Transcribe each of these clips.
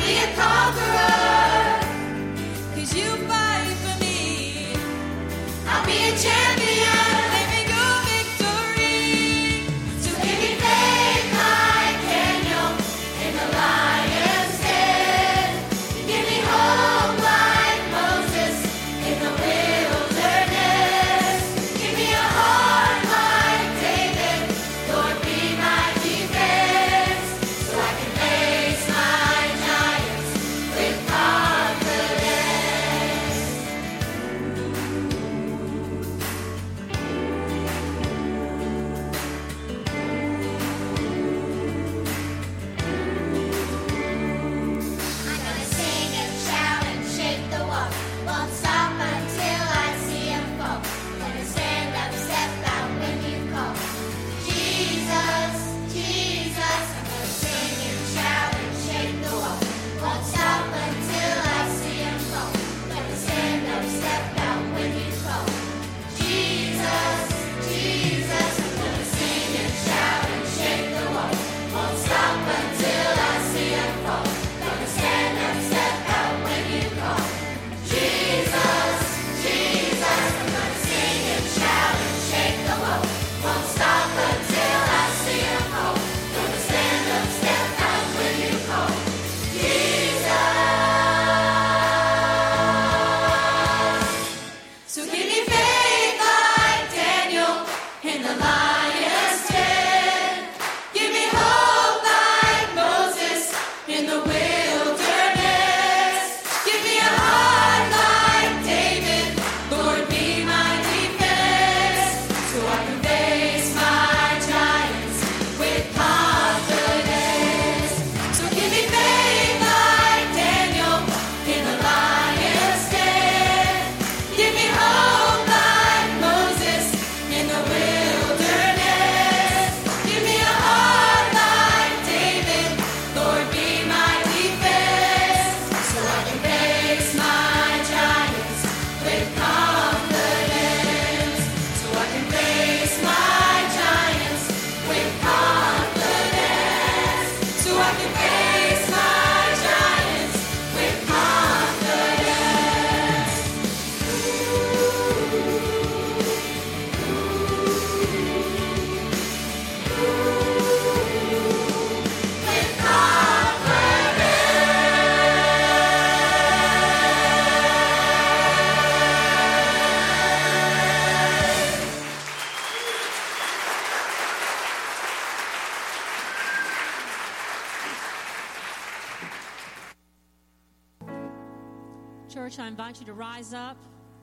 Church, I invite you to rise up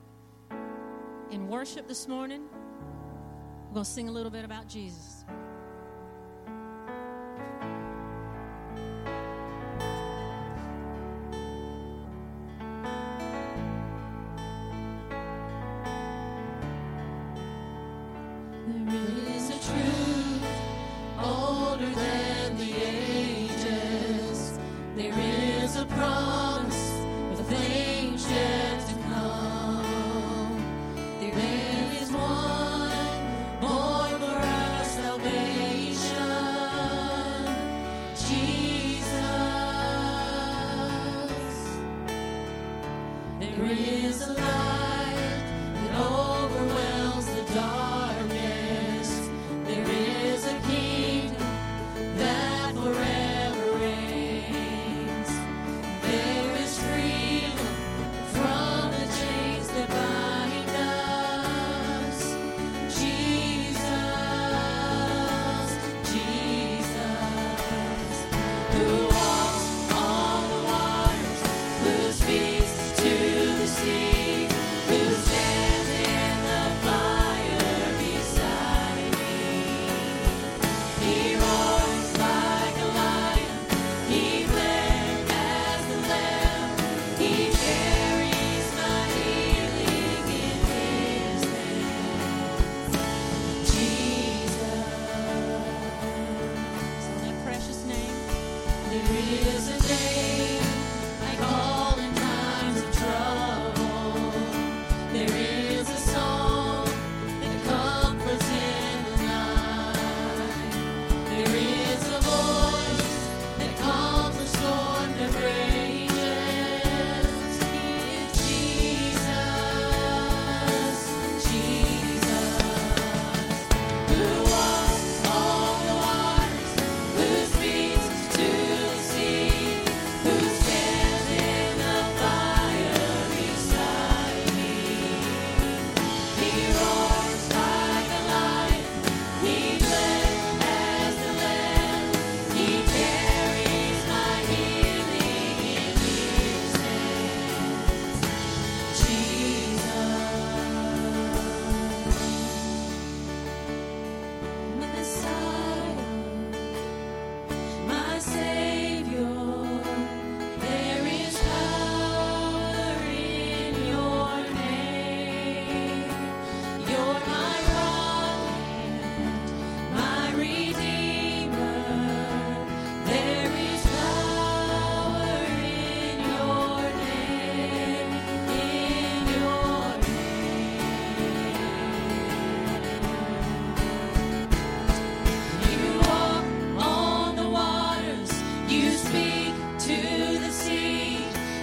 in worship this morning. We're going to sing a little bit about Jesus. There is a truth older than the ages. There is a promise of things yet to come. There is one born for our salvation, Jesus. There is a light that overwhelms the darkness. There is a kingdom that forever reigns. There is freedom from the chains that bind us. Jesus, Jesus, who walks on the waters, who speaks to the sea.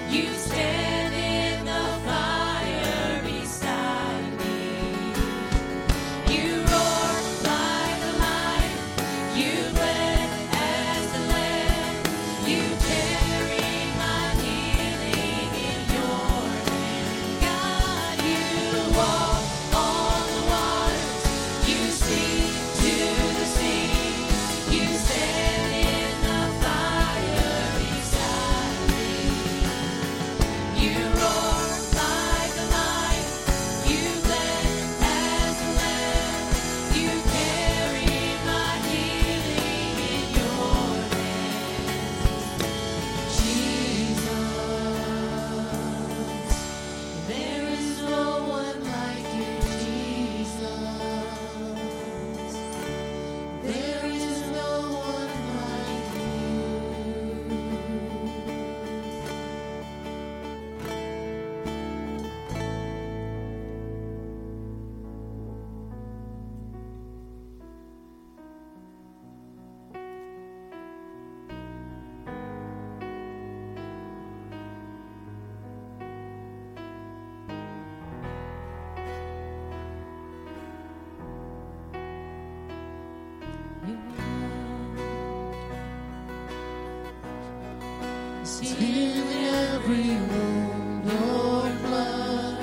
In every wound, your blood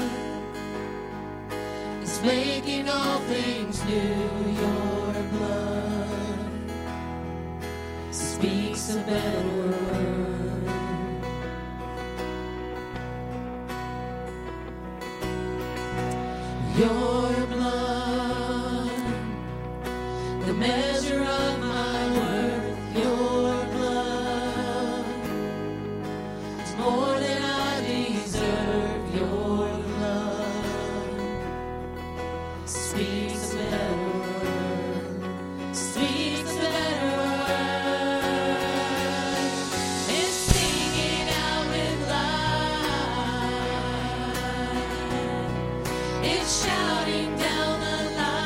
is making all things new. Your blood speaks a better word. Your blood, the measure of my worth. Your blood is more than I deserve. Your blood speaks a better word. Speaks a better word. It's singing out with life. It's shouting down the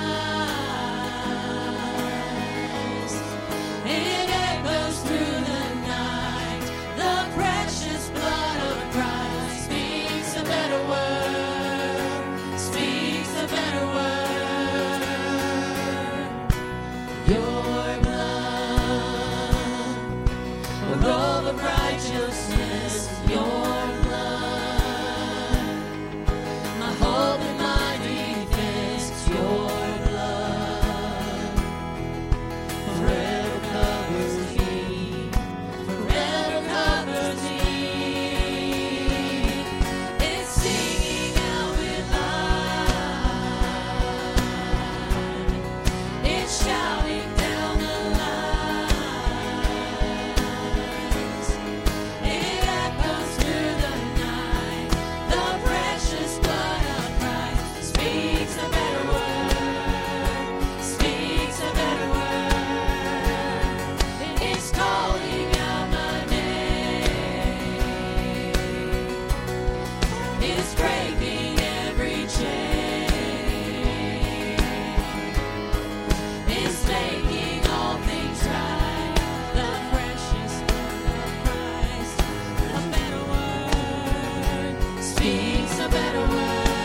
lies. It echoes through the night. The precious blood of Christ speaks a better word. Speaks a better word. Your blood, a robe of righteousness. Your blood, my hope and my defense. Your blood forever covers me. Forever covers me. It's singing out with life. It's shouting down the lies. It echoes through the night. The precious blood of Christ speaks a better word. Speaks a better word. It's calling out my name. It's breaking every chain. It's making all things right. The precious blood of Christ, a better word, speaks a better word.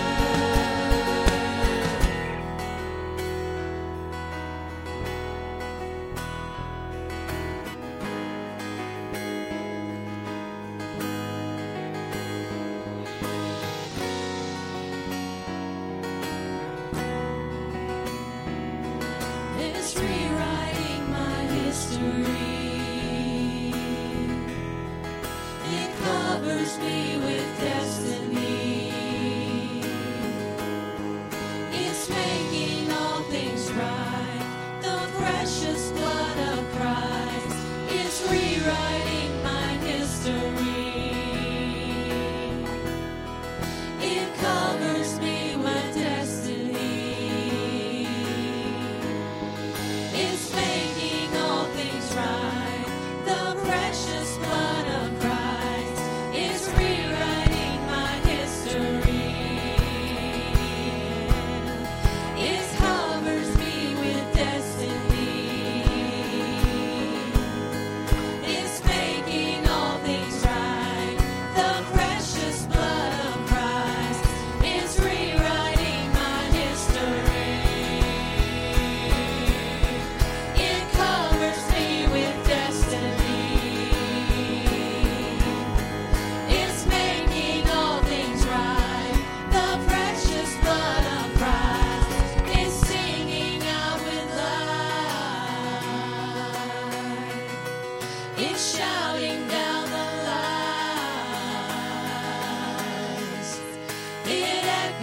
It's rewriting my history. It covers me with destiny. It's making all things right. The precious blood of Christ is rewriting my history. It covers me with destiny. It's making all things right. The precious blood of Christ is rewriting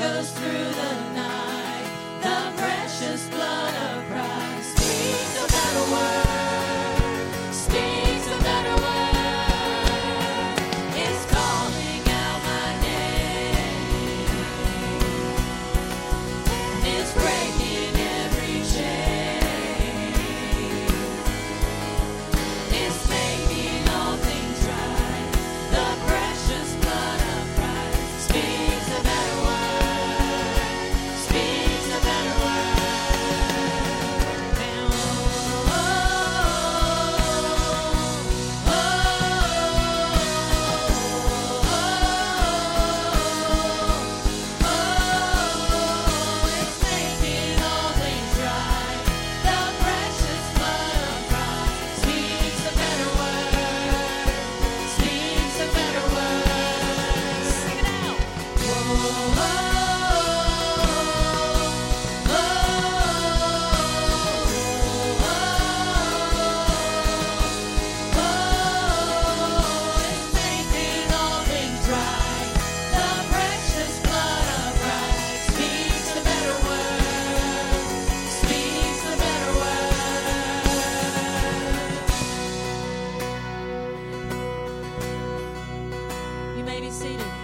echoes through the night. The precious blood of Christ speaks a better word, speaks a better word. It's calling out my name. It's breaking every chain. It's making all things right. The precious blood of Christ speaks a better word, speaks a better word. And it's making all things right. The precious blood of Christ speaks a better word, speaks a better word. Sing it out. It's making all things right. The precious blood of Christ speaks a better word, speaks a better word. You may be seated.